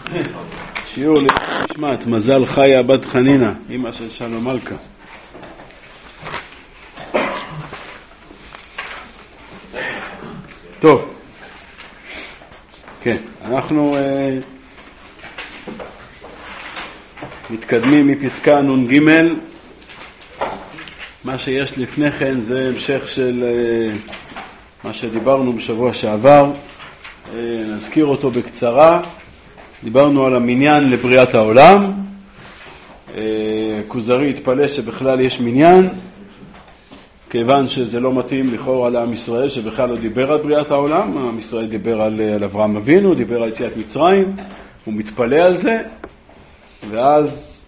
שיעור למשמעת מזל חיה בת חנינה, אמא של שלום מלכה. טוב, כן, אנחנו מתקדמים מפסקה נ"ג. מה שיש לפני כן זה המשך של מה שדיברנו בשבוע שעבר. נזכיר אותו בקצרה. דיברנו על המניין לבריאת העולם. כוזרי התפלא שבכלל יש מניין, כיוון שזה לא מתאים לכאורה לעם ישראל שבכלל לא דיבר על בריאת העולם. עם ישראל דיבר על אברהם אבינו, דיבר על יציאת מצרים, הוא מתפלא על זה. ואז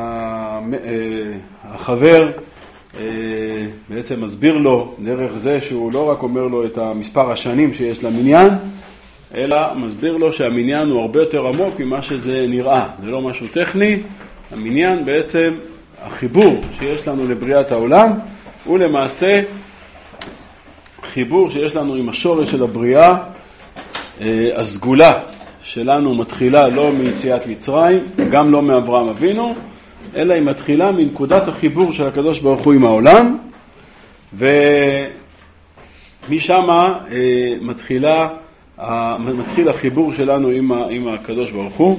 החבר בעצם מסביר לו דרך זה שהוא לא רק אומר לו את המספר השנים שיש למניין, אלא מסביר לו שהמניין הוא הרבה יותר עמוק ממה שזה נראה. זה לא משהו טכני. המניין בעצם, החיבור שיש לנו לבריאת העולם, הוא למעשה חיבור שיש לנו עם השורש של הבריאה. הסגולה שלנו מתחילה לא מיציאת מצרים, גם לא מאברהם אבינו, אלא היא מתחילה מנקודת החיבור של הקדוש ברוך הוא עם העולם, ומשם מתחיל החיבור שלנו עם הקדוש ברוך הוא.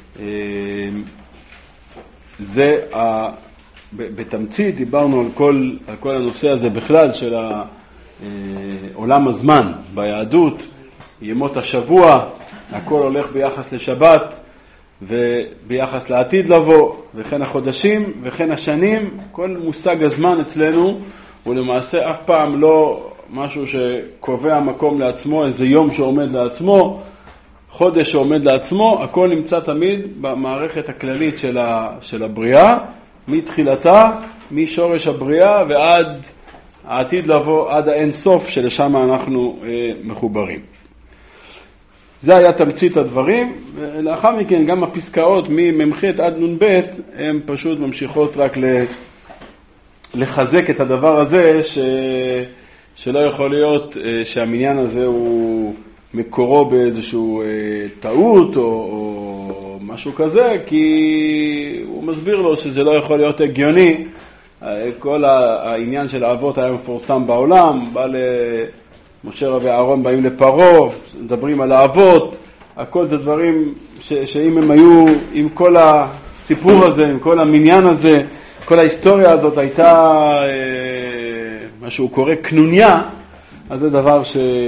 זה בתמצית דיברנו על כל הנושא הזה בכלל של עולם הזמן ביהדות, ימות השבוע, הכל הולך ביחס לשבת וביחס לעתיד לבוא, וכן החודשים וכן השנים. כל מושג הזמן אצלנו הוא למעשה אף פעם לא משהו שקובע מקום לעצמו, איזה יום שעומד לעצמו, חודש שעומד לעצמו. הכל נמצא תמיד במערכת הכללית של הבריאה, מתחילתה, משורש הבריאה ועד העתיד לבוא, עד האין סוף שלשם אנחנו מחוברים. זה היה תמצית הדברים, ולאחר מכן גם הפסקאות ממ"ח עד נ"ב הן פשוט ממשיכות רק לחזק את הדבר הזה שלא יכול להיות שהמניין הזה הוא מקורו באיזשהו טעות או משהו כזה, כי הוא מסביר לו שזה לא יכול להיות הגיוני. כל העניין של האבות היה מפורסם בעולם, בא משה רבי אהרון באים לפרעה, מדברים על האבות, הכל זה דברים שאם הם היו, עם כל הסיפור הזה, עם כל המניין הזה, כל ההיסטוריה הזאת הייתה מה שהוא קורא קנוניה, אז זה דבר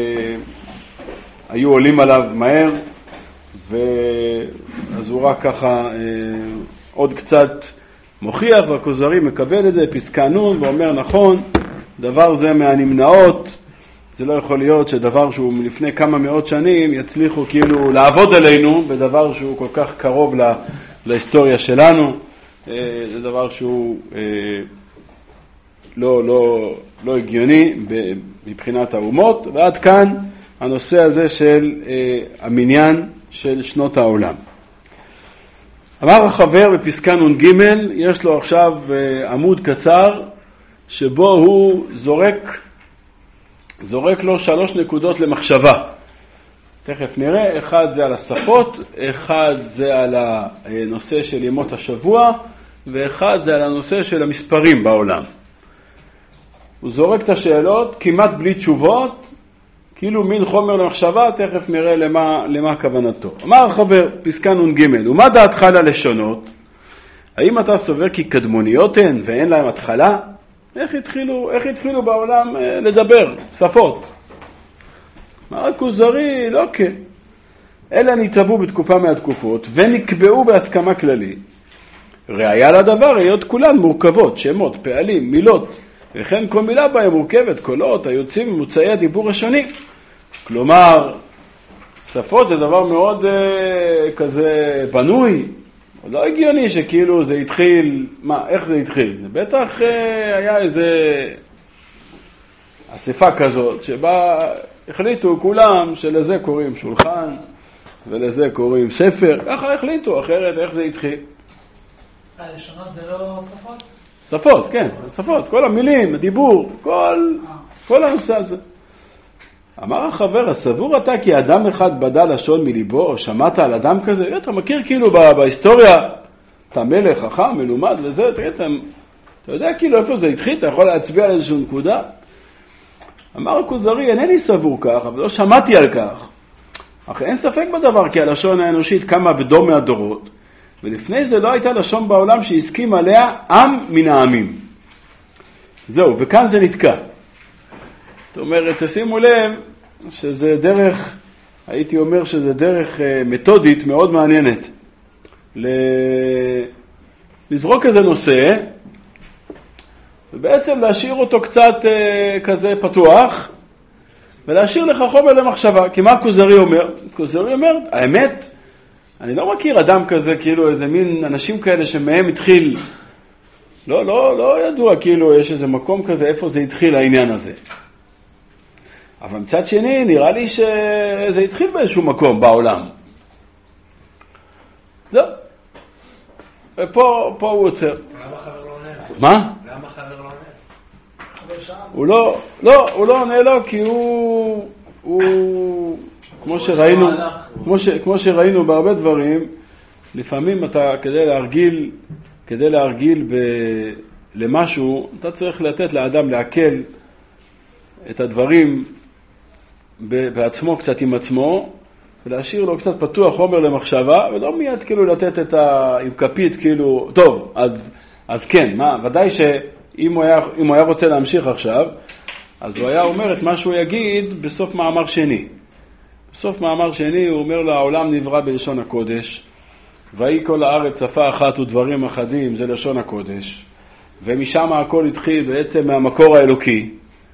שהיו עולים עליו מהר, ואז הוא רק ככה עוד קצת מוכיח, והכוזרי מקבל את זה, פסקה נ' ואומר נכון, דבר זה מהנמנעות. זה לא יכול להיות שדבר שהוא מלפני כמה מאות שנים יצליחו כאילו לעבוד עלינו בדבר שהוא כל כך קרוב להיסטוריה שלנו. זה דבר שהוא לא הגיוני מבחינת האומות. ועד כאן הנושא הזה של המניין של שנות העולם. אמר החבר בפסקה נ"ג, יש לו עכשיו עמוד קצר שבו הוא זורק לו 3 נקודות למחשבה. תכף נראה. אחד זה על השפות, אחד זה על הנושא של ימות השבוע, ואחד זה על הנושא של המספרים בעולם. הוא זורק את השאלות כמעט בלי תשובות, כאילו מין חומר למחשבה. תכף נראה למה כוונתו. אמר החבר, פסקה נ"ג, ומה דעתך ללשונות? האם אתה סובר כי קדמוניות הן ואין להם התחלה? איך התחילו בעולם לדבר, שפות? אמר הכוזרי, לא כן. אלה נתרבו בתקופה מהתקופות ונקבעו בהסכמה כללית. ראיה לדבר, היות כולן מורכבות, שמות, פעלים, מילות, וכן כל מילה בהם מורכבת, קולות, היוצאים ממוצאי הדיבור השונים. כלומר, שפות זה דבר מאוד כזה בנוי. לא הגיוני שכאילו זה התחיל, איך זה התחיל? זה בטח היה איזה אספה כזאת שבה החליטו כולם שלזה קוראים שולחן ולזה קוראים ספר. ככה החליטו, אחרת איך זה התחיל? לשונות זה לא שפות? שפות, כן, שפות, כל המילים, הדיבור, כל הנושא הזה. אמר החבר, הסבור אתה כי אדם אחד בדה לשון מליבו, או שמעת על אדם כזה? אתה מכיר כאילו בהיסטוריה, אתה מלך, חכם, מלומד וזה, אתה יודע כאילו איפה זה התחיל, אתה יכול להצביע על איזושהי נקודה? אמר הכוזרי, אינני סבור כך, אבל לא שמעתי על כך. אך אין ספק בדבר, כי הלשון האנושית קמה בדור מהדורות, ולפני זה לא הייתה לשון בעולם שהסכים עליה עם מן העמים. זהו, וכאן זה נתקע. זאת אומרת, תשימו לב שזה דרך, הייתי אומר שזה דרך מתודית מאוד מעניינת. לזרוק איזה נושא, ובעצם להשאיר אותו קצת כזה פתוח, ולהשאיר לך חומר למחשבה. כי מה הכוזרי אומר? הכוזרי אומר, האמת, אני לא מכיר אדם כזה, כאילו איזה מין אנשים כאלה שמהם התחיל, לא ידוע, כאילו יש איזה מקום כזה, איפה זה התחיל העניין הזה. אבל מצד שני, נראה לי שזה התחיל באיזשהו מקום בעולם. זהו. ופה הוא עוצר. למה חבר לא עונה? מה? למה חבר לא עונה? הוא לא עונה לו, כי הוא כמו שראינו בהרבה דברים, לפעמים אתה כדי להרגיל למשהו, אתה צריך לתת לאדם להקל את הדברים בעצמו, קצת עם עצמו, ולהשאיר לו קצת פתוח חומר למחשבה, ולא מיד כאילו לתת עם כפית כאילו, טוב, אז כן, ודאי שאם הוא היה רוצה להמשיך עכשיו, אז הוא היה אומר את מה שהוא יגיד בסוף מאמר שני. בסוף מאמר שני הוא אומר לו, העולם נברא בלשון הקודש, והיא כל הארץ שפה אחת ודברים אחדים, זה לשון הקודש, ומשם הכל התחיל בעצם מהמקור האלוקי,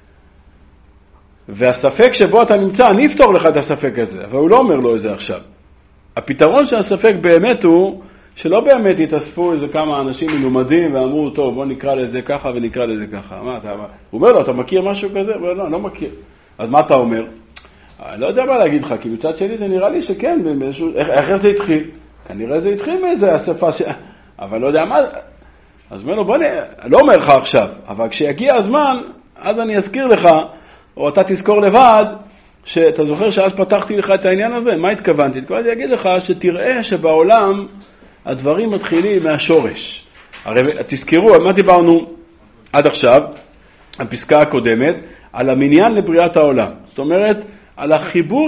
והספק שבו אתה נמצא, אני אפתור לך את הספק הזה, אבל הוא לא אומר לו את זה עכשיו. הפתרון של הספק באמת הוא, שלא באמת יתאספו איזה כמה אנשים מלומדים ואמרו, טוב, בוא נקרא לזה ככה ונקרא לזה ככה. הוא אומר לו, אתה מכיר משהו כזה? הוא אומר, לא, אני לא מכיר. אז מה אתה אומר? אני לא יודע מה להגיד לך, כי מצד שני זה נראה לי שכן, איך זה התחיל? כנראה זה התחיל מאיזה אספה אבל לא יודע מה. אז אומר לו, לא אומר לך עכשיו, אבל כשיגיע הזמן, אז אני אזכיר לך, או אתה תזכור לבד, שאתה זוכר שאז פתחתי לך את העניין הזה, מה התכוונתי? התכוונתי להגיד לך שתראה שבעולם הדברים מתחילים מהשורש. הרי תזכרו, מה דיברנו עד עכשיו, הפסקה הקודמת, על המניין לבריאת העולם. זאת אומרת, על החיבור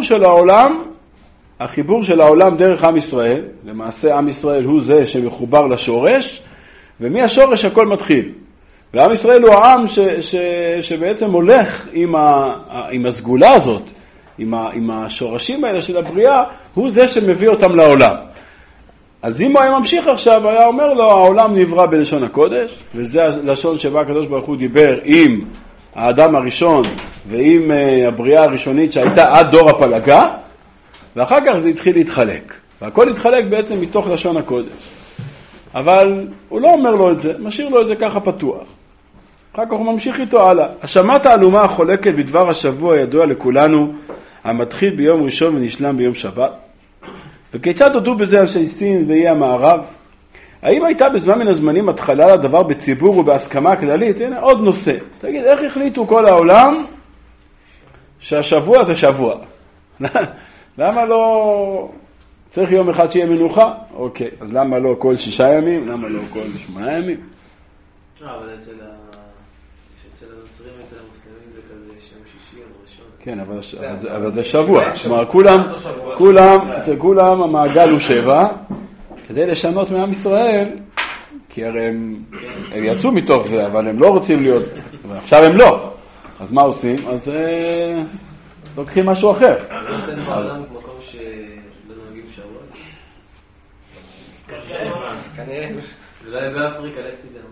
של העולם דרך עם ישראל. למעשה עם ישראל הוא זה שמחובר לשורש, ומהשורש הכל מתחיל. ועם ישראל הוא העם שבעצם הולך עם הסגולה הזאת, עם השורשים האלה של הבריאה, הוא זה שמביא אותם לעולם. אז אם הוא היה ממשיך עכשיו, היה אומר לו, העולם נברא בלשון הקודש, וזה הלשון שבה הקדוש ברוך הוא דיבר עם האדם הראשון, ועם הבריאה הראשונית שהייתה עד דור הפלגה, ואחר כך זה התחיל להתחלק. והכל התחלק בעצם מתוך לשון הקודש. אבל הוא לא אומר לו את זה, משאיר לו את זה ככה פתוח. אחר כך הוא ממשיך איתו הלאה. השמת העלומה החולקת בדבר השבוע ידוע לכולנו, המתחיל ביום ראשון ונשלם ביום שבת. וכיצד הודו בזה אנשי סין ואי המערב? האם הייתה בזמן מן הזמנים התחלה לדבר בציבור ובהסכמה כללית? הנה עוד נושא. תגיד, איך החליטו כל העולם שהשבוע זה שבוע? למה לא צריך יום אחד שיהיה מנוחה? אוקיי, אז למה לא כל 6 ימים? למה לא כל 8 ימים? לא, אבל אצל הנוצרים, אצל המוסלמים זה כזה שם שישי או ראשון. כן, אבל זה שבוע. כלומר, אצל כולם המעגל הוא 7, כדי לשנות מעם ישראל, כי הרי הם יצאו מתוך זה, אבל הם לא רוצים להיות, עכשיו הם לא. אז מה עושים? אז לוקחים משהו אחר. לא נותן בעולם מקום שלא נוהגים שבוע? כנראה. אולי באפריקה לקתי זה.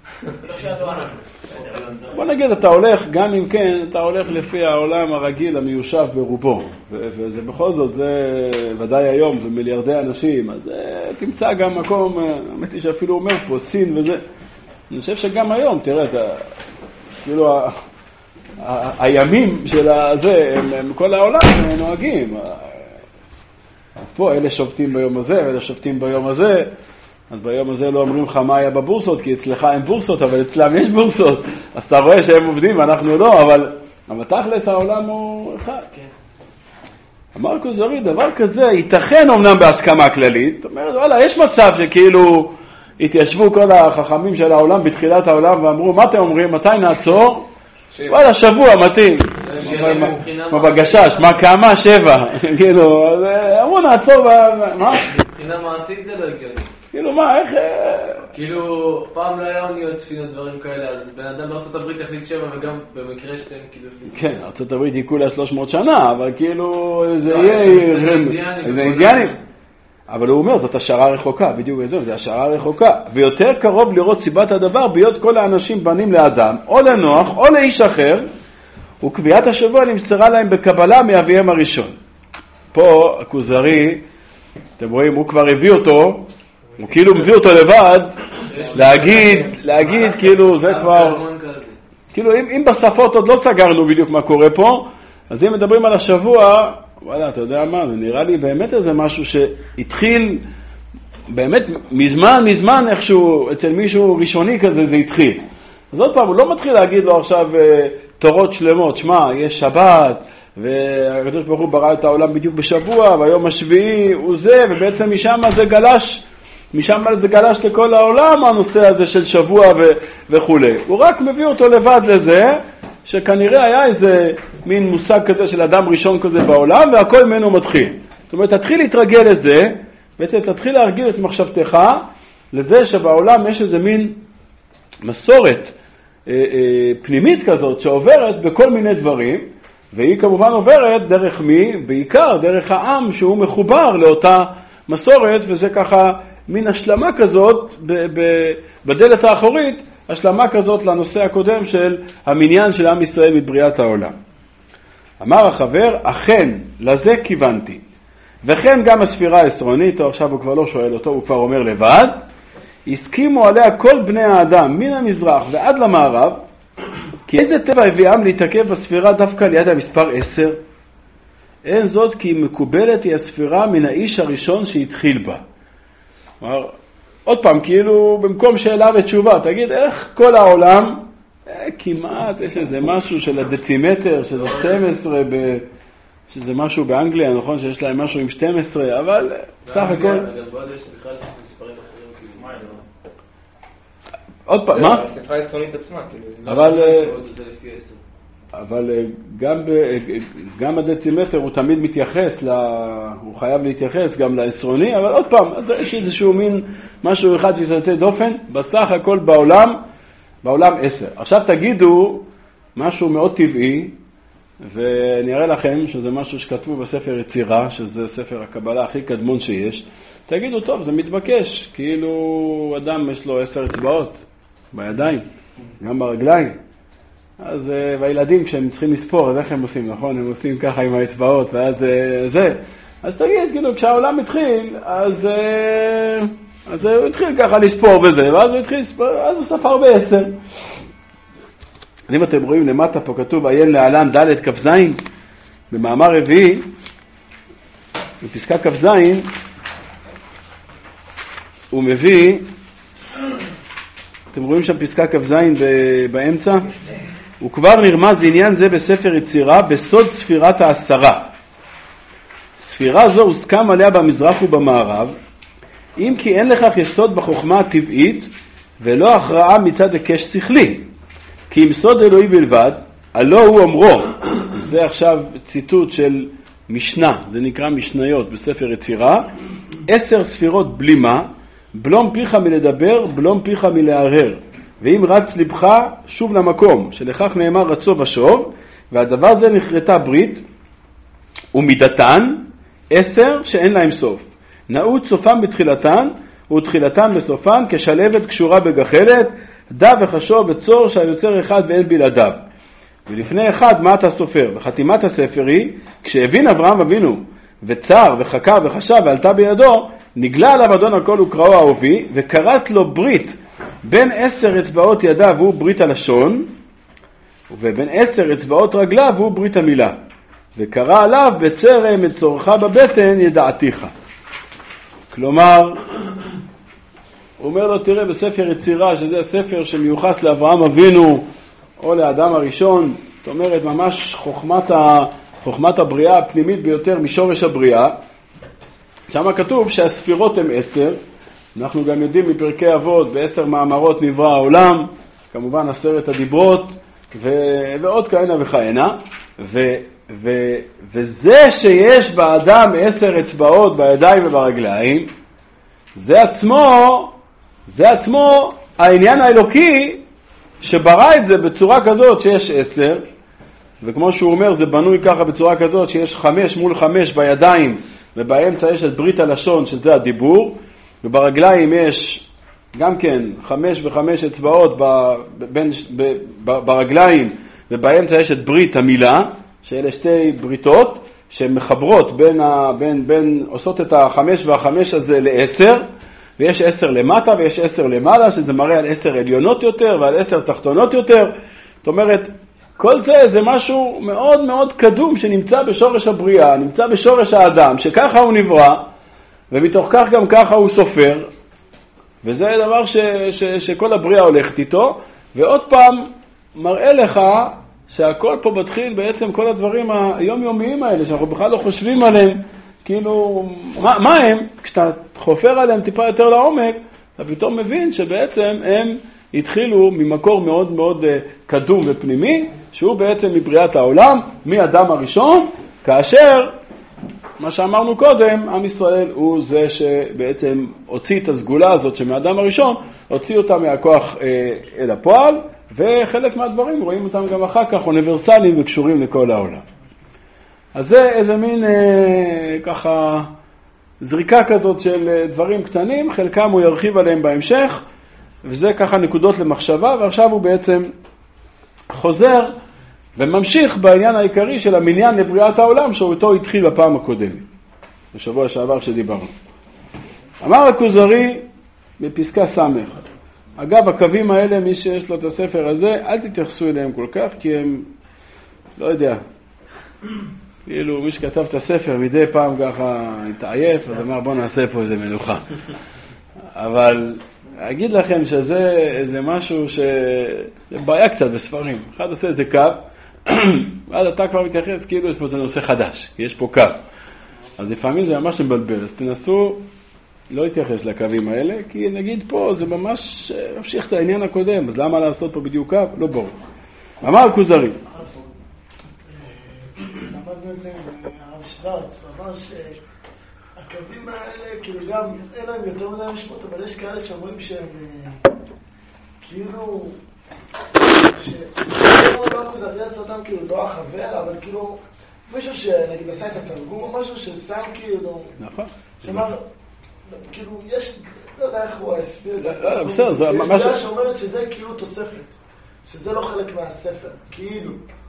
בוא נגיד, אתה הולך, גם אם כן, אתה הולך לפי העולם הרגיל המיושב ברובו, וזה בכל זאת, זה ודאי היום, זה מיליארדי אנשים, אז תמצא גם מקום, האמת היא שאפילו אומר פה, סין וזה, אני חושב שגם היום, תראה, כאילו, הימים של הזה, הם כל העולם נוהגים, אז פה אלה שובתים ביום הזה, ואלה שובתים ביום הזה, אז ביום הזה לא אומרים לך מה היה בבורסות, כי אצלך אין בורסות, אבל אצלם יש בורסות. אז אתה רואה שהם עובדים, אנחנו לא, אבל תכלס העולם הוא אחד. כן, אמר כוזרי, דבר כזה ייתכן אמנם בהסכמה כללית, זאת אומרת, וואלה, יש מצב שכאילו התיישבו כל החכמים של העולם בתחילת העולם ואמרו, מה אתם אומרים, מתי נעצור? וואלה, שבוע מתאים. מה בגשש, מה כמה? 7. כאילו, אמרו נעצור, מה? מבחינה מעשית זה לא הגיוני. כאילו מה, איך... כאילו, פעם לא היה אוניות ספינות דברים כאלה, אז בן אדם בארצות הברית החליט 7 וגם במקרה שאתם כאילו... כן, ארצות הברית יקו לה 300 שנה, אבל כאילו זה יהיה... זה אינדיאנים. אבל הוא אומר, זאת השערה רחוקה, בדיוק זה, זה השערה רחוקה. ויותר קרוב לראות סיבת הדבר, ביות כל האנשים בנים לאדם, או לנוח, או לאיש אחר, וקביעת השבוע נמסרה להם בקבלה מאביהם הראשון. פה, הכוזרי, אתם רואים, הוא כבר הביא אותו, הוא כאילו מביא אותו לבד, להגיד, כאילו, זה כבר... כאילו, אם בשפות עוד לא סגרנו בדיוק מה קורה פה, אז אם מדברים על השבוע, וואלה, אתה יודע מה, זה נראה לי באמת איזה משהו שהתחיל, באמת מזמן איכשהו, אצל מישהו ראשוני כזה זה התחיל. אז עוד פעם, הוא לא מתחיל להגיד לו עכשיו תורות שלמות, שמה, יש שבת, והקדוש ברוך הוא ברא את העולם בדיוק בשבוע, והיום השביעי הוא זה, ובעצם משם זה גלש לכל העולם הנושא הזה של שבוע וכו'. הוא רק מביא אותו לבד לזה, שכנראה היה איזה מין מושג כזה של אדם ראשון כזה בעולם, והכל ממנו מתחיל. זאת אומרת, תתחיל להתרגל לזה, בעצם תתחיל להרגיל את מחשבתך לזה שבעולם יש איזה מין מסורת פנימית כזאת שעוברת בכל מיני דברים, והיא כמובן עוברת דרך מי? בעיקר דרך העם שהוא מחובר לאותה מסורת, וזה ככה מין השלמה כזאת בדלת האחורית, השלמה כזאת לנושא הקודם של המניין של עם ישראל מבריאת העולם. אמר החבר, אכן, לזה כיוונתי. וכן גם הספירה העשרונית, או עכשיו הוא כבר לא שואל אותו, הוא כבר אומר לבד, הסכימו עליה כל בני האדם מן המזרח ועד למערב, כי איזה טבע הביאם להתעכב בספירה דווקא ליד המספר 10? אין זאת כי מקובלת היא הספירה מן האיש הראשון שהתחיל בה. אומר, עוד פעם, כאילו במקום שאלה ותשובה, תגיד איך כל העולם, כמעט יש איזה משהו של הדצימטר, של 12, שזה משהו באנגליה, נכון שיש להם משהו עם 12, אבל בסך הכל... עוד פעם, מה? הספרה הישראלית עצמה, כאילו. אבל גם הדצימטר הוא תמיד מתייחס, הוא חייב להתייחס גם לעשרוני, אבל עוד פעם, אז יש איזשהו מין משהו אחד שיוצא דופן, בסך הכל בעולם 10. עכשיו תגידו משהו מאוד טבעי, ואני אראה לכם שזה משהו שכתבו בספר יצירה, שזה ספר הקבלה הכי קדמון שיש. תגידו, טוב, זה מתבקש, כאילו אדם יש לו 10 אצבעות בידיים, גם ברגליים. אז, והילדים כשהם צריכים לספור, אז איך הם עושים, נכון? הם עושים ככה עם האצבעות, ואז זה. אז תגיד, כאילו, כשהעולם התחיל, אז הוא התחיל ככה לספור בזה, ואז הוא התחיל לספור, אז הוא ספר ב10. אם אתם רואים למטה פה כתוב, עיין להלן ד' כ"ז, במאמר רביעי, בפסקה כ"ז, הוא מביא, אתם רואים שם פסקה כ"ז באמצע? הוא כבר נרמז עניין זה בספר יצירה, בסוד ספירת 10. ספירה זו הוסכם עליה במזרח ובמערב, אם כי אין לכך יסוד בחוכמה הטבעית, ולא הכרעה מצד היקש שכלי. כי אם סוד אלוהי בלבד, הלא הוא אומרו, זה עכשיו ציטוט של משנה, זה נקרא משניות בספר יצירה, 10 ספירות בלימה, בלום פיך מלדבר, בלום פיך מלהרהר. ואם רץ לבך, שוב למקום, שלכך נאמר רצו ושוב, והדבר זה נחרטה ברית, ומידתן 10 שאין להם סוף. נעוד סופם בתחילתן, ותחילתן בסופן, כשלבת קשורה בגחלת, דע וחשוב בצור שהיוצר אחד ואין בלעדיו. ולפני אחד מה אתה סופר? וחתימת הספר היא, כשהבין אברהם אבינו, וצר וחכה וחשב ועלתה בידו, נגלה עליו אדון הכל וקראו אהובי, וקראת לו ברית, בין 10 אצבעות ידיו הוא ברית הלשון, ובין 10 אצבעות רגליו הוא ברית המילה. וקרא עליו בצרם את צורך בבטן ידעתיך. כלומר, הוא אומר לו, תראה בספר יצירה, שזה הספר שמיוחס לאברהם אבינו, או לאדם הראשון, זאת אומרת ממש חוכמת הבריאה הפנימית ביותר משורש הבריאה. שם כתוב שהספירות הן 10, אנחנו גם יודעים מפרקי אבות, ב10 מאמרות נברא העולם, כמובן 10 הדיברות, ועוד כהנה וכהנה, וזה שיש באדם 10 אצבעות בידיים וברגליים, זה עצמו העניין האלוקי שברא את זה בצורה כזאת שיש 10, וכמו שהוא אומר זה בנוי ככה בצורה כזאת שיש 5 מול 5 בידיים, ובאמצע יש את ברית הלשון שזה הדיבור, וברגליים יש גם כן 5 ו5 אצבעות ברגליים, ובאמצע יש את ברית המילה, שאלה שתי בריתות שמחברות עושות את 5 וה5 הזה ל10, ויש 10 למטה ויש 10 למעלה, שזה מראה על 10 עליונות יותר ועל 10 תחתונות יותר. זאת אומרת, כל זה משהו מאוד מאוד קדום שנמצא בשורש הבריאה, נמצא בשורש האדם, שככה הוא נברא, ומתוך כך גם ככה הוא סופר, וזה דבר שכל הבריאה הולכת איתו. ועוד פעם מראה לך שהכל פה מתחיל בעצם כל הדברים היומיומיים האלה, שאנחנו בכלל לא חושבים עליהם, כאילו, מה הם? כשאתה חופר עליהם טיפה יותר לעומק, אתה פתאום מבין שבעצם הם התחילו ממקור מאוד מאוד קדום ופנימי, שהוא בעצם מבריאת העולם, מאדם הראשון, כאשר, מה שאמרנו קודם, עם ישראל הוא זה שבעצם הוציא את הסגולה הזאת שמאדם הראשון, הוציא אותה מהכוח אל הפועל, וחלק מהדברים רואים אותם גם אחר כך אוניברסליים וקשורים לכל העולם. אז זה איזה מין ככה זריקה כזאת של דברים קטנים, חלקם הוא ירחיב עליהם בהמשך, וזה ככה נקודות למחשבה, ועכשיו הוא בעצם חוזר וממשיך בעניין העיקרי של המניין לבריאת העולם, שאותו התחיל בפעם הקודמת, בשבוע שעבר שדיברנו. אמר הכוזרי בפסקה סמך, אגב, הקווים האלה, מי שיש לו את הספר הזה, אל תתייחסו אליהם כל כך, כי הם, לא יודע, כאילו מי שכתב את הספר מדי פעם ככה התעייף, אז אמר בוא נעשה פה איזה מנוחה. אבל אגיד לכם שזה משהו זה בעיה קצת בספרים. אחד עושה איזה קו, ואז אתה כבר מתייחס כאילו יש פה זה נושא חדש, כי יש פה קו. אז לפעמים זה ממש מבלבל, אז תנסו לא להתייחס לקווים האלה, כי נגיד פה זה ממש ממשיך את העניין הקודם, אז למה לעשות פה בדיוק קו? לא ברור. אמר הכוזרי. למדנו את זה עם הרב שוורץ, הוא אמר שהקווים האלה, כאילו גם אין להם יותר מדי משמעות, אבל יש כאלה שאומרים שהם כאילו, לא הכוזרי עשה אותם כאילו לא החבר, אבל כאילו מישהו שנגיד עשה את התרגום או משהו ששם כאילו, נכון. שאמר, כאילו יש, לא יודע איך הוא הסביר את זה. בסדר, זה ממש... יש דעה שאומרת שזה כאילו תוספת, שזה לא חלק מהספר, כאילו.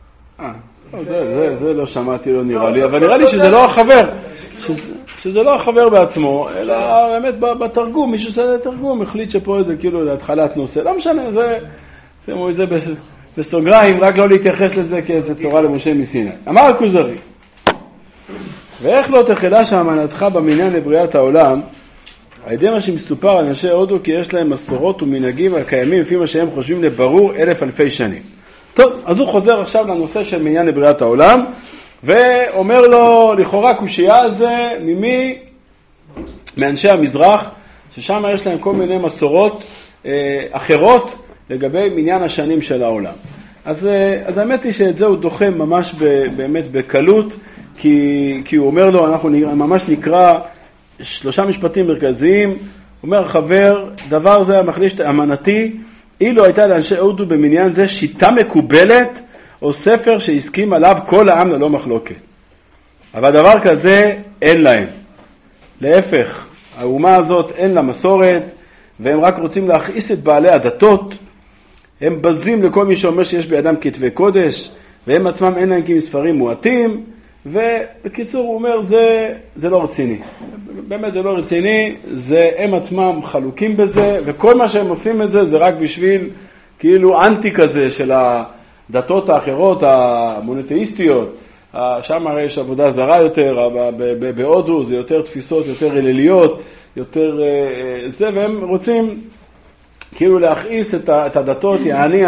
זה לא שמעתי, לא נראה לי, אבל נראה לי שזה לא החבר, שזה לא החבר בעצמו, אלא באמת בתרגום, מישהו שעשה את התרגום, החליט שפה זה כאילו להתחלת נושא, לא משנה, זה בסוגריים, רק לא להתייחס לזה כאיזה תורה למשה מסיני. אמר הכוזרי, ואיך לא תחדש האמנתך במניין לבריאת העולם, על ידי מה שמסופר על אנשי הודו כי יש להם מסורות ומנהגים הקיימים לפי מה שהם חושבים לברור 1,000 שנים. טוב, אז הוא חוזר עכשיו לנושא של מניין לבריאת העולם, ואומר לו, לכאורה קושייה הזה, ממי? מאנשי המזרח, ששם יש להם כל מיני מסורות אחרות לגבי מניין השנים של העולם. אז האמת היא שאת זה הוא דוחה ממש באמת בקלות, כי הוא אומר לו, אנחנו ממש נקרא 3 משפטים מרכזיים, הוא אומר, חבר, דבר זה המחליש אמנתי, אילו הייתה לאנשי הודו במניין זה שיטה מקובלת, או ספר שהסכים עליו כל העם ללא מחלוקת. אבל דבר כזה אין להם. להפך, האומה הזאת אין לה מסורת, והם רק רוצים להכעיס את בעלי הדתות, הם בזים לכל מי שאומר שיש בידם כתבי קודש, והם עצמם אין להם כי מספרים מועטים, ובקיצור הוא אומר זה לא רציני. באמת זה לא רציני, הם עצמם חלוקים בזה, וכל מה שהם עושים את זה רק בשביל כאילו אנטי כזה של הדתות האחרות המונותאיסטיות. שם הרי יש עבודה זרה יותר, בהודו זה יותר תפיסות, יותר אליליות, יותר זה, והם רוצים כאילו להכעיס את הדתות, יעני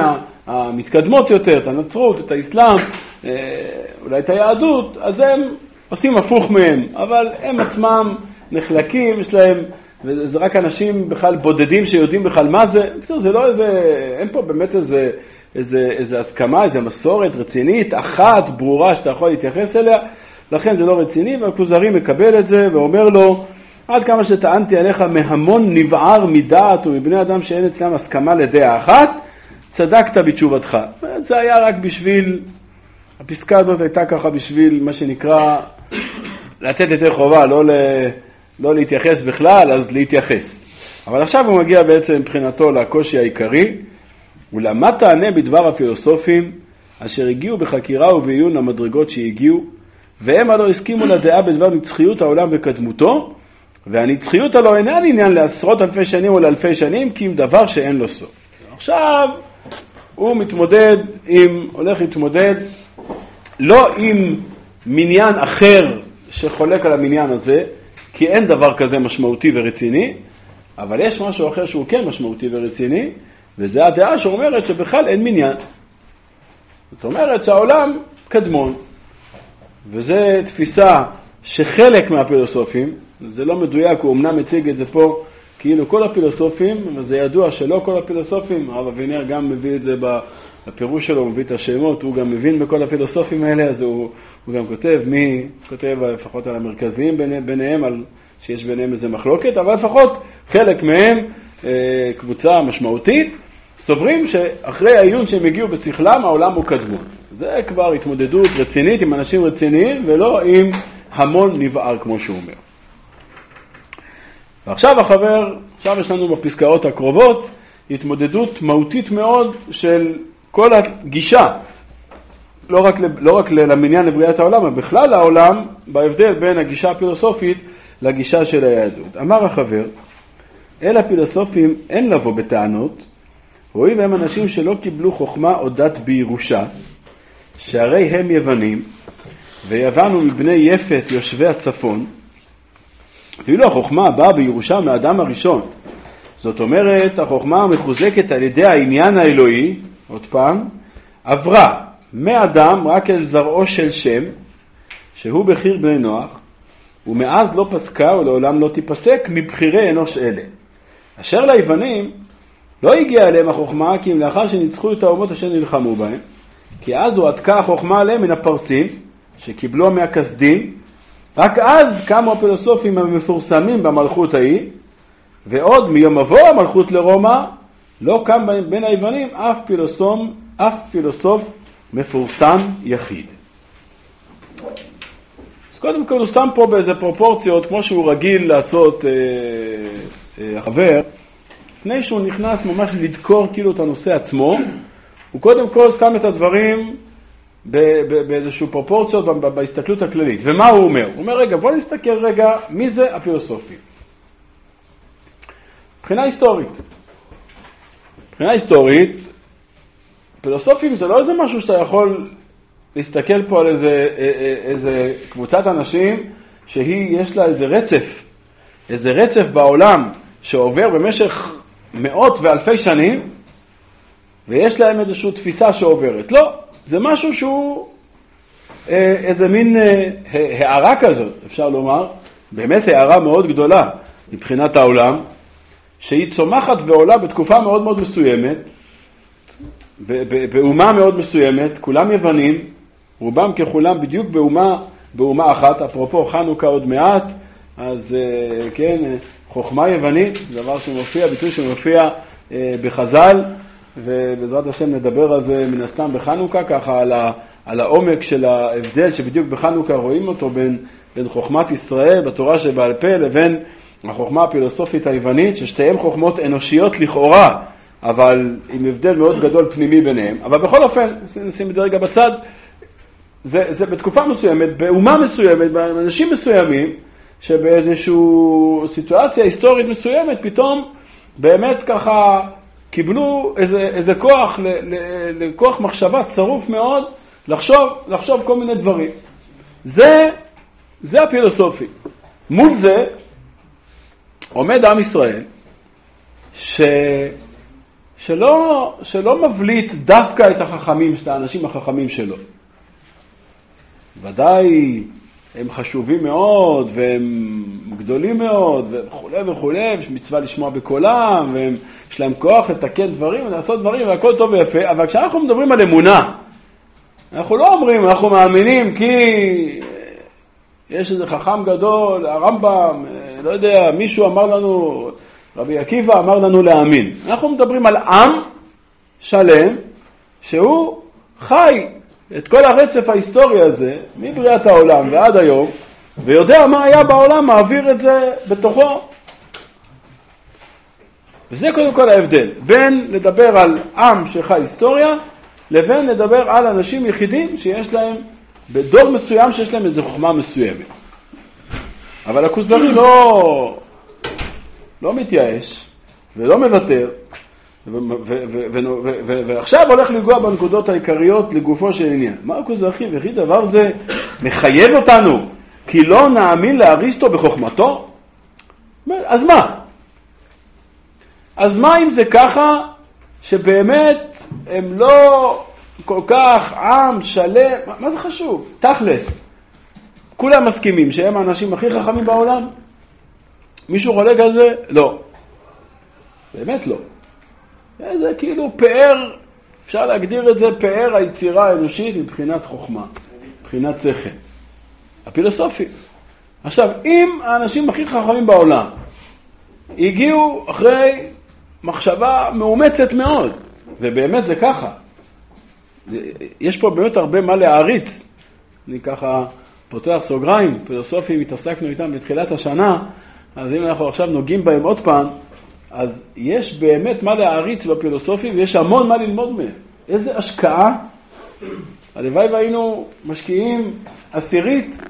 המתקדמות יותר, את הנצרות, את האסלאם, אולי את היהדות, אז הם עושים הפוך מהם, אבל הם עצמם נחלקים, יש להם, וזה רק אנשים בכלל בודדים שיודעים בכלל מה זה, זה לא אין פה באמת איזה הסכמה, איזה מסורת רצינית, אחת, ברורה, שאתה יכול להתייחס אליה, לכן זה לא רציני, והכוזרי מקבל את זה ואומר לו, עד כמה שטענתי עליך מהמון נבער מדעת ומבני אדם שאין אצלם הסכמה לדעה אחת, צדקת בתשובתך. זה היה רק בשביל, הפסקה הזאת הייתה ככה בשביל מה שנקרא, לתת יותר חובה, לא להתייחס בכלל, אז להתייחס. אבל עכשיו הוא מגיע בעצם מבחינתו לקושי העיקרי, ולמה תענה בדבר הפילוסופים אשר הגיעו בחקירה ובעיון למדרגות שהגיעו, והם הלא הסכימו לדעה בדבר נצחיות העולם וקדמותו, והנצחיות הלא אינן עניין לעשרות אלפי שנים או לאלפי שנים, כי אם דבר שאין לו סוף. עכשיו הוא הולך להתמודד לא עם מניין אחר שחולק על המניין הזה, כי אין דבר כזה משמעותי ורציני, אבל יש משהו אחר שהוא כן משמעותי ורציני, וזה הדעה שאומרת שבכלל אין מניין. זאת אומרת שהעולם קדמון, וזה תפיסה שחלק מהפילוסופים, זה לא מדויק, הוא אמנם מציג את זה פה כאילו כל הפילוסופים, אבל זה ידוע שלא כל הפילוסופים, הרב אבינר גם מביא את זה בפירוש שלו, הוא מביא את השמות, הוא גם מבין בכל הפילוסופים האלה, אז הוא גם כותב לפחות על המרכזיים ביניהם, שיש ביניהם איזה מחלוקת, אבל לפחות חלק מהם, קבוצה משמעותית, סוברים שאחרי העיון שהם הגיעו בשכלם, העולם הוא קדמון. זה כבר התמודדות רצינית עם אנשים רציניים, ולא עם המון נבער, כמו שהוא אומר. ועכשיו עכשיו יש לנו בפסקאות הקרובות, התמודדות מהותית מאוד של כל הגישה, לא רק למניין לבריאת העולם, אבל בכלל העולם, בהבדל בין הגישה הפילוסופית לגישה של היהדות. אמר החבר, אל הפילוסופים אין לבוא בטענות, רואים והם אנשים שלא קיבלו חוכמה או דת בירושה, שהרי הם יוונים, ויוון הוא מבני יפת יושבי הצפון, ואילו החוכמה באה בירושה מהאדם הראשון. זאת אומרת, החוכמה המחוזקת על ידי העניין האלוהי, עוד פעם, עברה מאדם רק אל זרעו של שם, שהוא בחיר בני נוח, ומאז לא פסקה ולעולם לא תיפסק מבחירי אנוש אלה. אשר ליוונים לא הגיעה אליהם החוכמה, כי אם לאחר שניצחו את האומות אשר נלחמו בהם, כי אז הועתקה החוכמה עליהם מן הפרסים, שקיבלו מהכסדים, רק אז קמו הפילוסופים המפורסמים במלכות ההיא, ועוד מיום עבור המלכות לרומא, לא קם בין היוונים אף פילוסוף מפורסם יחיד. אז קודם כל הוא שם פה באיזה פרופורציות, כמו שהוא רגיל לעשות החבר, לפני שהוא נכנס ממש לדקור כאילו את הנושא עצמו, הוא קודם כל שם את הדברים באיזשהו פרופורציות בהסתכלות הכללית. ומה הוא אומר? הוא אומר, רגע, בוא נסתכל רגע, מי זה הפילוסופים? מבחינה היסטורית, פילוסופים זה לא איזה משהו שאתה יכול להסתכל פה על איזה קבוצת אנשים שיש לה איזה רצף בעולם שעובר במשך מאות ואלפי שנים, ויש להם איזושהי תפיסה שעוברת. לא, זה משהו שהוא איזה מין הערה כזאת, אפשר לומר, באמת הערה מאוד גדולה מבחינת העולם, שהיא צומחת ועולה בתקופה מאוד מאוד מסוימת, באומה מאוד מסוימת, כולם יוונים, רובם ככולם בדיוק באומה אחת, אפרופו חנוכה עוד מעט, אז כן, חוכמה יוונית, דבר שמופיע, ביטוי שמופיע בחז"ל, ובעזרת השם נדבר על זה מן הסתם בחנוכה, ככה על העומק של ההבדל שבדיוק בחנוכה רואים אותו בין חוכמת ישראל בתורה שבעל פה לבין החוכמה הפילוסופית היוונית, ששתיהם חוכמות אנושיות לכאורה, אבל עם הבדל מאוד גדול פנימי ביניהם. אבל בכל אופן, נשים את זה רגע בצד, זה בתקופה מסוימת, באומה מסוימת, באנשים מסוימים, שבאיזושהי סיטואציה היסטורית מסוימת, פתאום באמת ככה קיבלו איזה כוח, לכוח מחשבה צרוף מאוד, לחשוב כל מיני דברים. זה הפילוסופי. מול זה עומד עם ישראל, שלא מבליט דווקא את החכמים, את האנשים החכמים שלו. ודאי הם חשובים מאוד, והם גדולים מאוד, וכו' וכו', יש מצווה לשמוע בקולם, ויש להם כוח לתקן דברים, לעשות דברים, והכל טוב ויפה, אבל כשאנחנו מדברים על אמונה, אנחנו לא אומרים, אנחנו מאמינים כי יש איזה חכם גדול, הרמב"ם, לא יודע, מישהו אמר לנו, רבי עקיבא אמר לנו להאמין. אנחנו מדברים על עם שלם, שהוא חי את כל הרצף ההיסטורי הזה, מבריאת העולם ועד היום, ויודע מה היה בעולם, מעביר את זה בתוכו. וזה קודם כל ההבדל, בין לדבר על עם שחי היסטוריה, לבין לדבר על אנשים יחידים שיש להם, בדור מסוים שיש להם איזו חוכמה מסוימת. אבל הכוזרי לא מתייאש, ולא מוותר, ועכשיו הולך לגוע בנקודות העיקריות לגופו של עניין. מה הכוזרי? וכי דבר זה מחייב אותנו, כי לא נאמין לאריסטו בחוכמתו? אז מה? אז מה אם זה ככה, שבאמת הם לא כל כך עם שלם? מה זה חשוב? תכלס. כולם מסכימים שהם האנשים הכי חכמים בעולם? מישהו חולק על זה? לא. באמת לא. זה כאילו פאר, אפשר להגדיר את זה פאר היצירה האנושית מבחינת חוכמה, מבחינת שכל. הפילוסופי. עכשיו, אם האנשים הכי חכמים בעולם הגיעו אחרי מחשבה מאומצת מאוד, ובאמת זה ככה, יש פה באמת הרבה מה להעריץ. אני ככה פותח סוגריים, פילוסופים התעסקנו איתם בתחילת השנה, אז אם אנחנו עכשיו נוגעים בהם עוד פעם, אז יש באמת מה להעריץ בפילוסופים, ויש המון מה ללמוד מהם. איזה השקעה, הלוואי והיינו משקיעים עשירית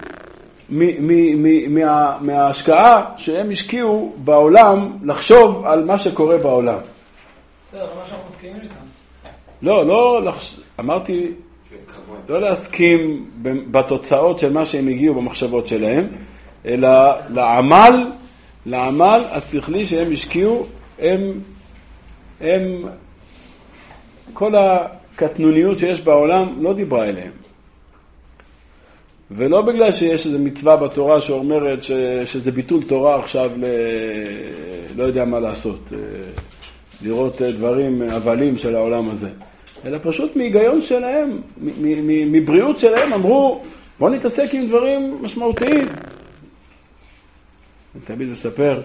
מההשקעה שהם השקיעו בעולם, לחשוב על מה שקורה בעולם. זה לא מה שאנחנו מסכימים איתם. לא, אמרתי, לא להסכים בתוצאות של מה שהם הגיעו במחשבות שלהם, אלא לעמל השכלי שהם השקיעו, הם כל הקטנוניות שיש בעולם לא דיברה אליהם. ולא בגלל שיש איזו מצווה בתורה שאומרת שזה ביטול תורה עכשיו לא יודע מה לעשות, לראות דברים הבלים של העולם הזה. אלא פשוט מהיגיון שלהם, מבריאות שלהם, אמרו, בוא נתעסק עם דברים משמעותיים. אני תמיד מספר,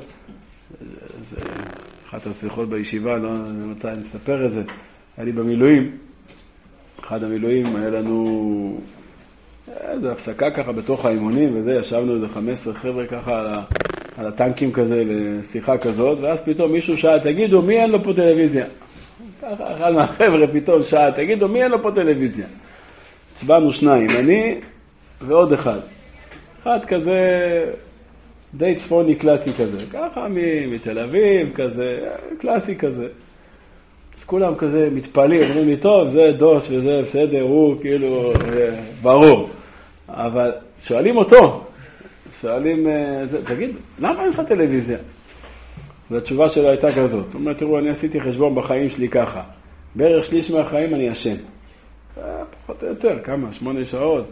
אחת השיחות בישיבה, לא מתי אני מספר את זה, היה לי במילואים, אחד המילואים, היה לנו איזו הפסקה ככה בתוך האימונים, וזה, ישבנו איזה 15 חבר'ה ככה על הטנקים כזה, לשיחה כזאת, ואז פתאום מישהו שאל, תגידו, מי אין לו פה טלוויזיה? ככה אחד מהחבר'ה פתאום שאל, תגידו, מי אין לו פה טלוויזיה? הצבענו שניים, אני ועוד אחד. אחד כזה די צפוני קלאסי כזה, ככה מתל אביב כזה, קלאסי כזה. אז כולם כזה מתפעלים, אומרים לי, טוב, זה דוש וזה בסדר, הוא כאילו ברור. אבל שואלים אותו, תגיד, למה אין לך טלוויזיה? והתשובה שלו הייתה כזאת. הוא אומר, תראו, אני עשיתי חשבון בחיים שלי ככה. בערך שליש מהחיים אני ישן. פחות או יותר, כמה? 8 שעות?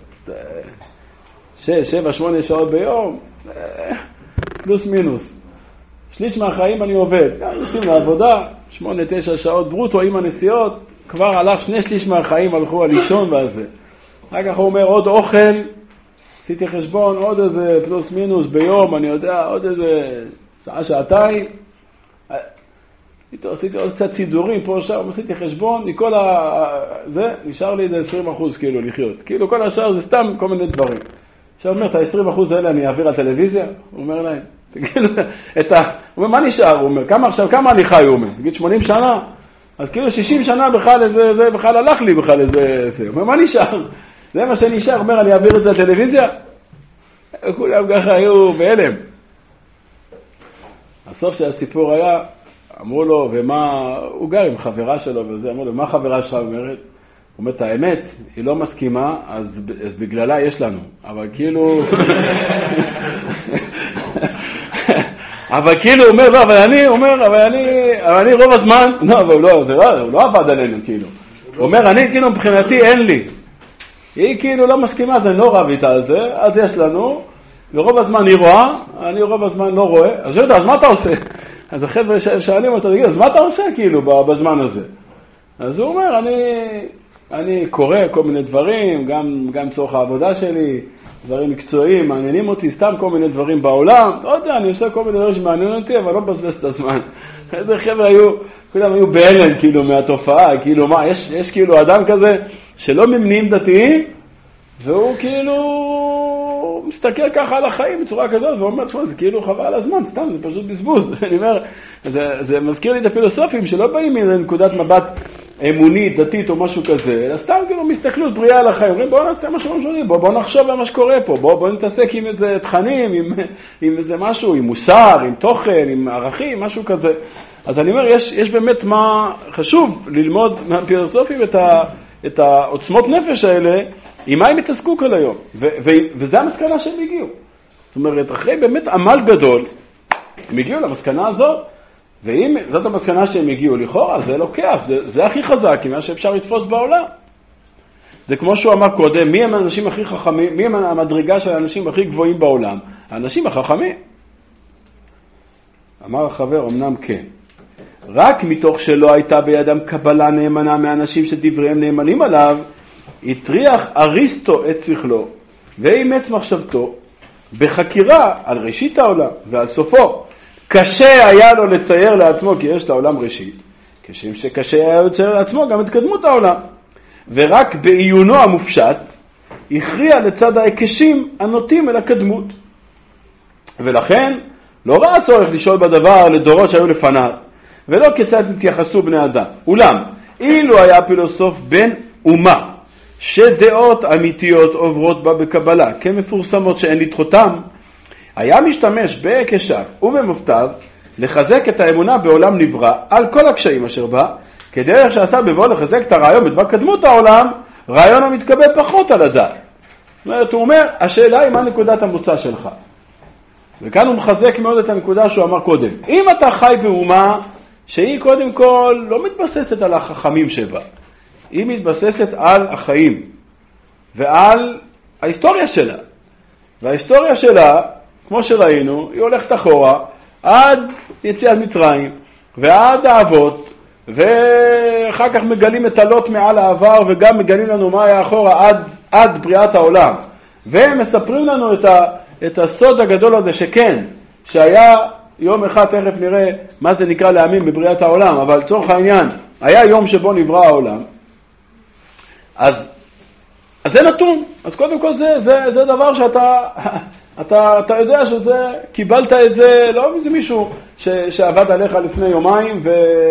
6, 7, 8 שעות ביום? פלוס מינוס. שליש מהחיים אני עובד. יוצאים לעבודה, 8-9 שעות ברוטו עם הנסיעות, כבר הלך 2/3 מהחיים הלכו על לישון וזה. אחר כך הוא אומר, עוד אוכל, עשיתי חשבון, עוד איזה פלוס מינוס ביום, אני יודע, עוד איזה שעה, שעתיים. עשיתי עוד קצת סידורים פה שם, עשיתי חשבון, מכל זה, נשאר לי איזה 20% כאילו לחיות. כאילו כל השאר זה סתם כל מיני דברים. עכשיו אומר, את ה-20% האלה אני אעביר על טלוויזיה? הוא אומר להם, תגיד, הוא אומר, מה נשאר? הוא אומר, כמה אני חי? הוא אומר, תגיד 80 שנה? אז כאילו 60 שנה בכלל זה בכלל הלך לי בכלל איזה, הוא אומר, מה נשאר? זה מה שנשאר, הוא אומר, אני אעביר את זה על טלוויזיה? כולם ככה היו בהלם. הסוף של הסיפור היה, אמרו לו, ומה, הוא גר עם חברה שלו וזה, אמרו לו, מה חברה שלך אומרת? הוא אומר, את האמת, היא לא מסכימה, אז בגללה יש לנו. אבל כאילו, אבל כאילו הוא אומר, לא, אבל אני רוב הזמן, לא, אבל הוא לא עבד עלינו, כאילו. הוא אומר, אני כאילו מבחינתי אין לי. היא כאילו לא מסכימה, אז אני לא רב איתה על זה, אז יש לנו, ורוב הזמן היא רואה, אני רוב הזמן לא רואה, אז יודע, אז מה אתה עושה? אז החבר'ה שואלים אותה, אז מה אתה עושה כאילו בזמן הזה? אז הוא אומר, אני קורא כל מיני דברים, גם צורך העבודה שלי, דברים מקצועיים, מעניינים אותי, סתם כל מיני דברים בעולם, לא יודע, אני עושה כל מיני דברים שמעניין אותי, אבל לא מבזבז את הזמן. איזה חבר'ה כולם היו בהלם כאילו מהתופעה, כאילו מה, יש כאילו אדם כזה שלא ממניעים דתיים, והוא כאילו מסתכל ככה על החיים בצורה כזאת, ואומר, זה כאילו חבל על הזמן, סתם, זה פשוט בזבוז. אני אומר, זה מזכיר לי את הפילוסופים שלא באים מנקודת מבט אמונית, דתית או משהו כזה, אלא סתם כאילו מסתכלות בריאה על החיים, אומרים בואו נעשה משהו משהו, בואו נחשוב על מה שקורה פה, בואו נתעסק עם איזה תכנים, עם איזה משהו, עם מוסר, עם תוכן, עם ערכים, משהו כזה. אז אני אומר, יש באמת מה חשוב ללמוד מהפילוסופים את העוצמות נפש האלה, עם מה הם התעסקו כל היום, וזה המסקנה שהם הגיעו. זאת אומרת, אחרי באמת עמל גדול, הם הגיעו למסקנה הזאת, ואם זאת המסקנה שהם הגיעו לכאורה, זה לוקח, זה הכי חזק, מה שאפשר לתפוס בעולם. זה כמו שהוא אמר קודם, מי הם האנשים הכי חכמים, מי הם המדרגה של האנשים הכי גבוהים בעולם? האנשים החכמים. אמר החבר, אמנם כן. רק מתוך שלא הייתה בידם קבלה נאמנה מאנשים שדבריהם נאמנים עליו, הטריח אריסטו את שכלו, ואימץ מחשבתו, בחקירה על ראשית העולם ועל סופו. קשה היה לו לצייר לעצמו כי יש לעולם ראשית, כשם שקשה היה לצייר לעצמו גם את קדמות העולם. ורק בעיונו המופשט הכריע לצד ההיקשים הנוטים אל הקדמות. ולכן לא ראה צורך לשאול בדבר לדורות שהיו לפניו, ולא כיצד התייחסו בני אדם. אולם, אילו היה פילוסוף בן אומה, שדעות אמיתיות עוברות בה בקבלה, כמפורסמות שאין לדחותם, היה משתמש בהיקשיו ובמופתיו לחזק את האמונה בעולם נברא על כל הקשיים אשר בה, כדרך שעשה בבוא לחזק את הרעיון בדבר קדמות העולם, רעיון המתקבל פחות על הדעת. זאת אומרת, הוא אומר, השאלה היא מה נקודת המוצא שלך. וכאן הוא מחזק מאוד את הנקודה שהוא אמר קודם. אם אתה חי באומה שהיא קודם כל לא מתבססת על החכמים שבה, היא מתבססת על החיים ועל ההיסטוריה שלה. וההיסטוריה שלה, כמו שראינו, היא הולכת אחורה עד יציאת מצרים ועד האבות, ואחר כך מגלים את הלוט מעל העבר וגם מגלים לנו מה היה אחורה עד בריאת העולם. והם מספרים לנו את הסוד הגדול הזה שכן, שהיה יום אחד, תכף נראה מה זה נקרא להאמין בבריאת העולם, אבל לצורך העניין, היה יום שבו נברא העולם. אז זה נתון. אז קודם כל זה דבר אתה יודע שזה, קיבלת את זה, לא איזה מישהו שעבד עליך לפני יומיים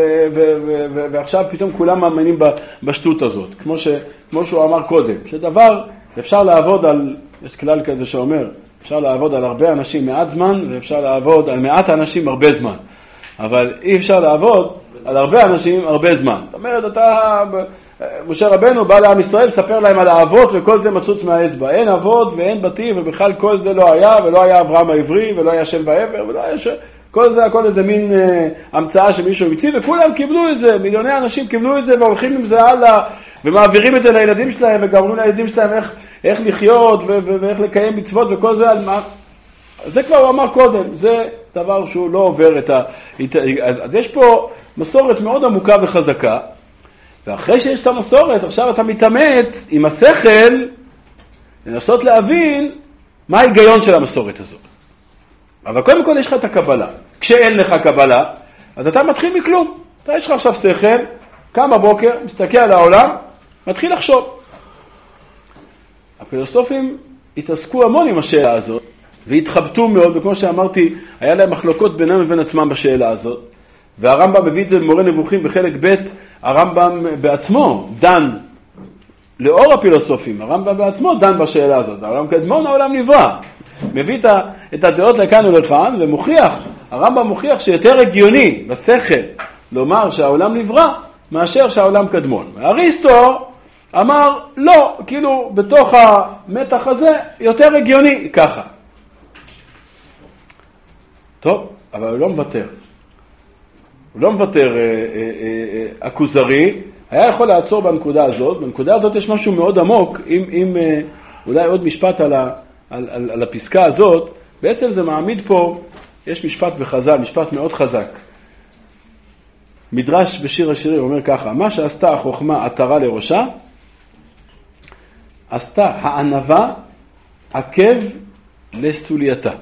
ועכשיו פתאום כולם מאמינים בשטות הזאת. כמו שהוא אמר קודם, שדבר אפשר לעבוד על, יש כלל כזה שאומר, אפשר לעבוד על הרבה אנשים מעט זמן ואפשר לעבוד על מעט אנשים הרבה זמן. אבל אי אפשר לעבוד על הרבה אנשים הרבה זמן. זאת אומרת, משה רבנו בא לעם ישראל, ספר להם על האבות וכל זה מצוץ מהאצבע. אין אבות ואין בתים ובכלל כל זה לא היה, ולא היה אברהם העברי ולא היה שם בעבר ולא היה שם. כל זה הכל איזה מין המצאה שמישהו המציא, וכולם קיבלו את זה, מיליוני אנשים קיבלו את זה והולכים עם זה הלאה ומעבירים את זה לילדים שלהם וגמרו לילדים שלהם איך לחיות ואיך לקיים מצוות וכל זה על מה. זה כבר הוא אמר קודם, זה דבר שהוא לא עובר אז יש פה מסורת מאוד עמוקה וחזקה, ואחרי שיש את המסורת, עכשיו אתה מתאמץ עם השכל לנסות להבין מה ההיגיון של המסורת הזאת. אבל קודם כל יש לך את הקבלה. כשאין לך קבלה, אז אתה מתחיל מכלום. אתה יש לך עכשיו שכל, קם בבוקר, מסתכל על העולם, מתחיל לחשוב. הפילוסופים התעסקו המון עם השאלה הזאת, והתחבטו מאוד, וכמו שאמרתי, היה להם מחלוקות בינם לבין עצמם בשאלה הזאת. והרמב"ם מביא את זה במורה נבוכים בחלק ב', הרמב"ם בעצמו דן, לאור הפילוסופים, הרמב"ם בעצמו דן בשאלה הזאת. העולם קדמון, העולם נברא. מביא את הדעות לכאן ולכאן, ומוכיח, הרמב"ם מוכיח שיותר הגיוני בשכל לומר שהעולם נברא, מאשר שהעולם קדמון. אריסטו אמר, לא, כאילו בתוך המתח הזה יותר הגיוני ככה. טוב, אבל הוא לא מוותר. הוא לא מוותר, הכוזרי, היה יכול לעצור בנקודה הזאת. בנקודה הזאת יש משהו מאוד עמוק, אם אולי עוד משפט על הפסקה הזאת, בעצם זה מעמיד פה, יש משפט בחז"ל, משפט מאוד חזק. מדרש בשיר השירים אומר ככה, מה שעשתה החוכמה עטרה לראשה, עשתה הענווה עקב לסולייתה.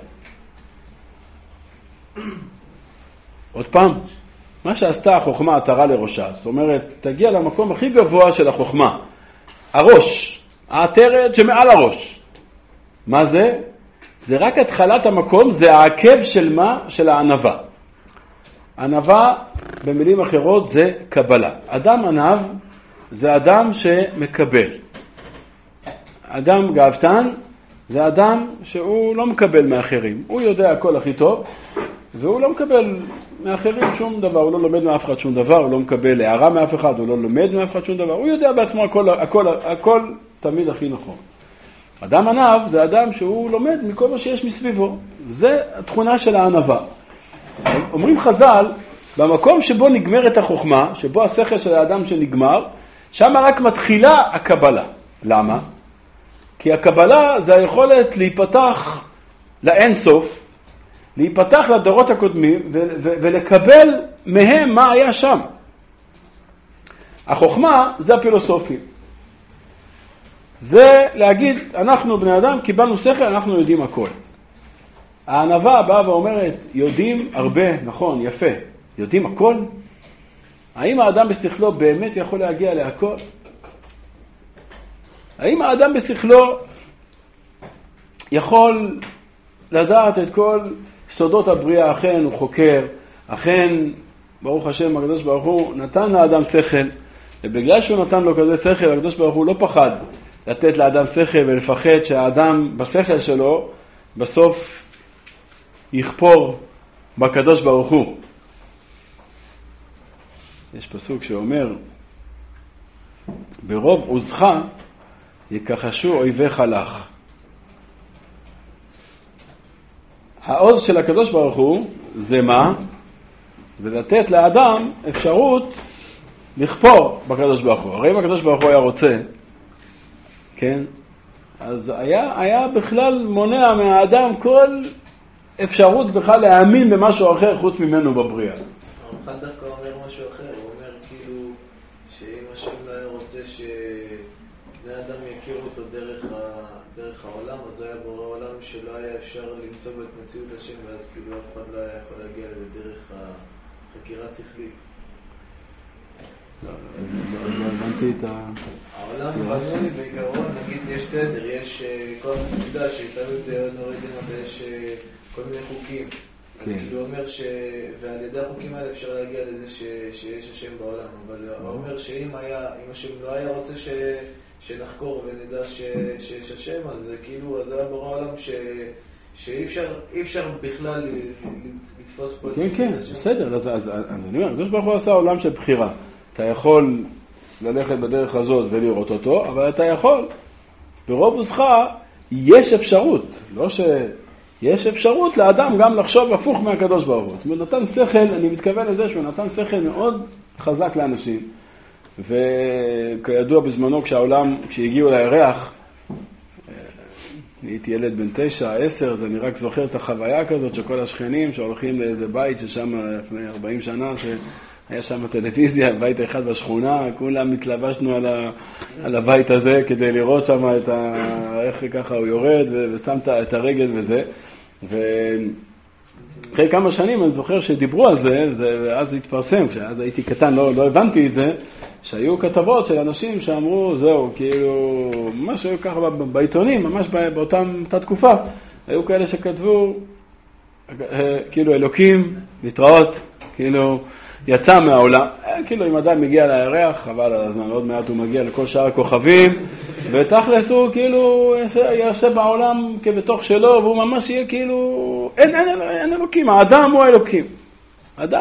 עוד פעם, מה שעשתה החוכמה עטרה לראשה, זאת אומרת, תגיע למקום הכי גבוה של החוכמה, הראש, העטרת שמעל הראש. מה זה? זה רק התחלת המקום, זה העקב של מה? של הענווה. ענווה, במילים אחרות, זה קבלה. אדם ענב זה אדם שמקבל. אדם גאוותן זה אדם שהוא לא מקבל מאחרים. הוא יודע הכל הכי טוב, והוא לא מקבל מאחרים שום דבר. הוא לא לומד מאף אחד שום דבר, הוא לא מקבל הערה מאף אחד, הוא לא לומד מאף אחד שום דבר. הוא יודע בעצמו הכל תמיד הכי נכון. אדם ענב זה אדם שהוא לומד מכל מה שיש מסביבו. זה התכונה של הענווה. אומרים חז"ל, במקום שבו נגמרת החוכמה, שבו השכל של האדם שנגמר, שם רק מתחילה הקבלה. למה? כי הקבלה זה היכולת להיפתח לאין סוף, להיפתח לדורות הקודמים ולקבל מהם מה היה שם. החוכמה זה הפילוסופים. זה להגיד, אנחנו בני אדם קיבלנו שכל, אנחנו יודעים הכל. הענווה באה ואומרת, יודעים הרבה, נכון, יפה, יודעים הכל? האם האדם בשכלו באמת יכול להגיע להכל? האם האדם בשכלו יכול לדעת את כל סודות הבריאה? אכן הוא חוקר, אכן ברוך השם הקדוש ברוך הוא נתן לאדם שכל, ובגלל שהוא נתן לו כזה שכל, הקדוש ברוך הוא לא פחד לתת לאדם שכל ולפחד שהאדם בשכל שלו בסוף יכפור בקדוש ברוך הוא. יש פסוק שאומר, ברוב עוזך יכחשו אויביך לך. העוז של הקדוש ברוך הוא זה מה? זה לתת לאדם אפשרות לכפור בקדוש ברוך הוא. הרי אם הקדוש ברוך הוא היה רוצה, כן? אז היה בכלל מונע מהאדם כל אפשרות בכלל להאמין במשהו אחר חוץ ממנו בבריאה. הרמח"ל דווקא אומר משהו אחר, הוא אומר כאילו שאם השם לא היה רוצה שבני אדם יכירו אותו דרך העולם, אז היה בורא עולם שלא היה אפשר למצוא את מציאות השם, ואז כאילו אף אחד לא היה יכול להגיע לזה דרך החקירה שכלית. לא הבנתי את העולם בנוי בעיקרון, נגיד יש סדר, יש כל נקודה שתמיד נורידים אבל יש כל מיני חוקים. אז כאילו אומר ועל ידי החוקים האלה אפשר להגיע לזה שיש השם בעולם, אבל הוא אומר שאם השם לא היה רוצה שנחקור ונדע שיש השם, אז כאילו אז היה בורא עולם שאי אפשר בכלל לתפוס פה. כן, כן, בסדר, אז אני אומר, הקדוש ברוך הוא עשה עולם של בחירה. אתה יכול ללכת בדרך הזאת ולראות אותו, אבל אתה יכול, ברוב עוזך יש אפשרות, לא שיש אפשרות לאדם גם לחשוב הפוך מהקדוש ברוך הוא. זאת אומרת, נתן שכל, אני מתכוון לזה שהוא נתן שכל מאוד חזק לאנשים, וכידוע בזמנו כשהגיעו לירח, הייתי ילד בן 9, 10, אז אני רק זוכר את החוויה כזאת שכל השכנים שהולכים לאיזה בית ששם לפני 40 שנה, היה שם טלוויזיה, בית אחד בשכונה, כולם התלבשנו על הבית הזה כדי לראות שם איך ככה הוא יורד ושם את הרגל וזה. ואחרי כמה שנים אני זוכר שדיברו על זה, ואז התפרסם, כשאז הייתי קטן לא הבנתי את זה, שהיו כתבות של אנשים שאמרו, זהו, כאילו, ממש היו ככה בעיתונים, ממש באותה תקופה, היו כאלה שכתבו, כאילו אלוקים, להתראות, כאילו, יצא מהעולם, כאילו אם אדם מגיע לירח, חבל על הזמן, עוד מעט הוא מגיע לכל שאר הכוכבים, ותכלס הוא כאילו יעשה בעולם כבתוך שלו, והוא ממש יהיה כאילו, אין אלוקים, האדם הוא האלוקים. האדם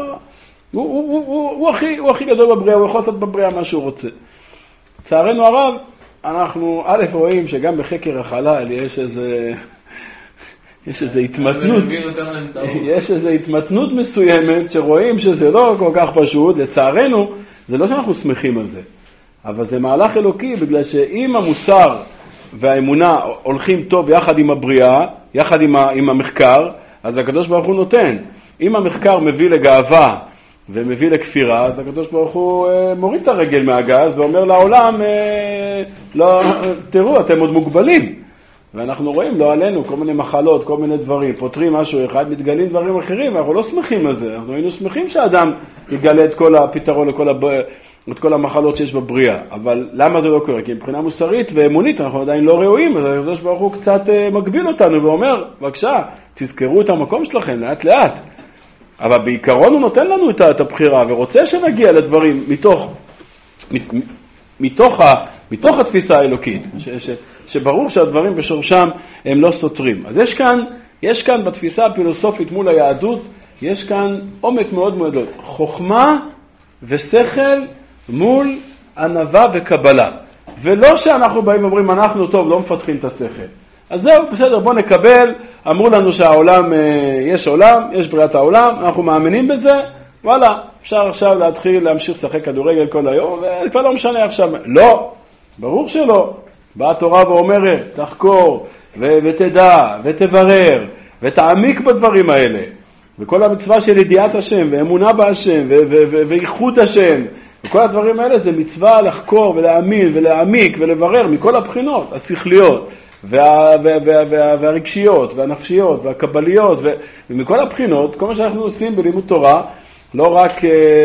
הוא הכי גדול בבריאה, הוא יכול לעשות בבריאה מה שהוא רוצה. לצערנו הרב, אנחנו רואים שגם בחקר החלל יש איזו התמתנות, יש איזו התמתנות מסוימת שרואים שזה לא כל כך פשוט, לצערנו, זה לא שאנחנו שמחים על זה, אבל זה מהלך אלוקי, בגלל שאם המוסר והאמונה הולכים טוב יחד עם הבריאה, יחד עם המחקר, אז הקדוש ברוך הוא נותן. אם המחקר מביא לגאווה ומביא לכפירה, אז הקדוש ברוך הוא מוריד את הרגל מהגז ואומר לעולם, לא, תראו, אתם עוד מוגבלים. ואנחנו רואים, לא עלינו, כל מיני מחלות, כל מיני דברים, פותרים משהו אחד, מתגלים דברים אחרים, ואנחנו לא שמחים על זה. אנחנו היינו שמחים שהאדם יגלה את כל הפתרון את כל המחלות שיש בבריאה. אבל למה זה לא קורה? כי מבחינה מוסרית ואמונית אנחנו עדיין לא ראויים, אז הקדוש ברוך הוא קצת מגביל אותנו ואומר, בבקשה, תזכרו את המקום שלכם לאט לאט. אבל בעיקרון הוא נותן לנו את הבחירה, ורוצה שנגיע לדברים מתוך התפיסה האלוקית, שברור שהדברים בשורשם הם לא סותרים. אז יש כאן בתפיסה הפילוסופית מול היהדות, יש כאן עומק מאוד מאוד גדול. חוכמה ושכל מול ענווה וקבלה. ולא שאנחנו באים ואומרים, אנחנו טוב, לא מפתחים את השכל. אז זהו, בסדר, בוא נקבל, אמרו לנו שהעולם, יש עולם, יש בריאת העולם, אנחנו מאמינים בזה, וואלה, אפשר עכשיו להתחיל להמשיך לשחק כדורגל כל היום, וכבר לא משנה עכשיו. לא, ברור שלא. באה התורה ואומרת, תחקור, ותדע, ותברר, ותעמיק בדברים האלה. וכל המצווה של ידיעת השם, ואמונה בהשם, וייחוד השם, וכל הדברים האלה זה מצווה לחקור ולהאמין ולהעמיק ולברר מכל הבחינות, השכליות, והרגשיות, והנפשיות, והקבליות, ומכל הבחינות, כל מה שאנחנו עושים בלימוד תורה, לא רק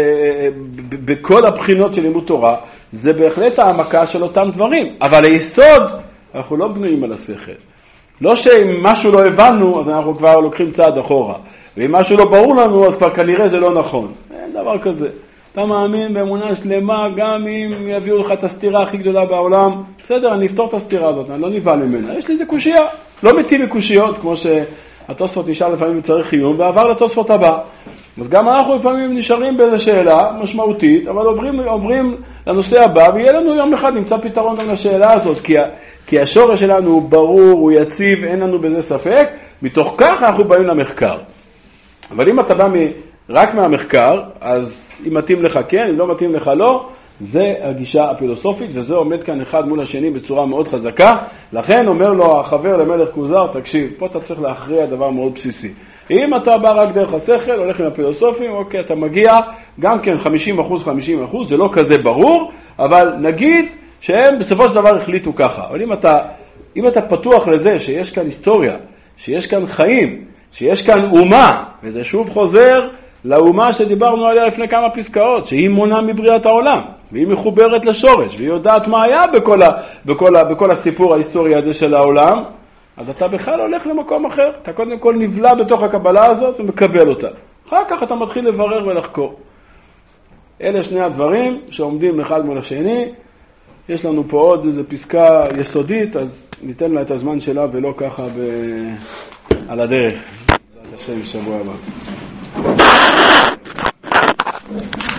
בכל הבחינות של לימוד תורה, זה בהחלט העמקה של אותם דברים. אבל היסוד, אנחנו לא בנויים על השכל. לא שאם משהו לא הבנו, אז אנחנו כבר לוקחים צעד אחורה. ואם משהו לא ברור לנו, אז כבר כנראה זה לא נכון. אין דבר כזה. אתה מאמין באמונה שלמה, גם אם יביאו לך את הסתירה הכי גדולה בעולם, בסדר, אני אפתור את הסתירה הזאת, אני לא נבהל ממנה. יש לי איזה קושיה, לא מתים מקושיות, כמו שהתוספות נשאר לפעמים צריך חיום, ועבר לתוספות הבא. אז גם אנחנו לפעמים נשארים באיזו שאלה משמעותית, אבל עוברים לנושא הבא, ויהיה לנו יום אחד נמצא פתרון גם לשאלה הזאת, כי השורש שלנו הוא ברור, הוא יציב, אין לנו בזה ספק, מתוך כך אנחנו באים למחקר. אבל אם אתה בא רק מהמחקר, אז אם מתאים לך כן, אם לא מתאים לך לא, זה הגישה הפילוסופית, וזה עומד כאן אחד מול השני בצורה מאוד חזקה. לכן אומר לו החבר למלך כוזר, תקשיב, פה אתה צריך להכריע דבר מאוד בסיסי. אם אתה בא רק דרך השכל, הולך עם הפילוסופים, אוקיי, אתה מגיע גם כן 50%, זה לא כזה ברור, אבל נגיד שהם בסופו של דבר החליטו ככה. אבל אם אתה פתוח לזה שיש כאן היסטוריה, שיש כאן חיים, שיש כאן אומה, וזה שוב חוזר לאומה שדיברנו עליה לפני כמה פסקאות, שהיא מונה מבריאת העולם, והיא מחוברת לשורש, והיא יודעת מה היה בכל הסיפור ההיסטורי הזה של העולם, אז אתה בכלל הולך למקום אחר. אתה קודם כל נבלע בתוך הקבלה הזאת ומקבל אותה. אחר כך אתה מתחיל לברר ולחקור. אלה שני הדברים שעומדים אחד מול השני. יש לנו פה עוד איזו פסקה יסודית, אז ניתן לה את הזמן שלה ולא ככה על הדרך. בעזרת השם, שבוע הבא.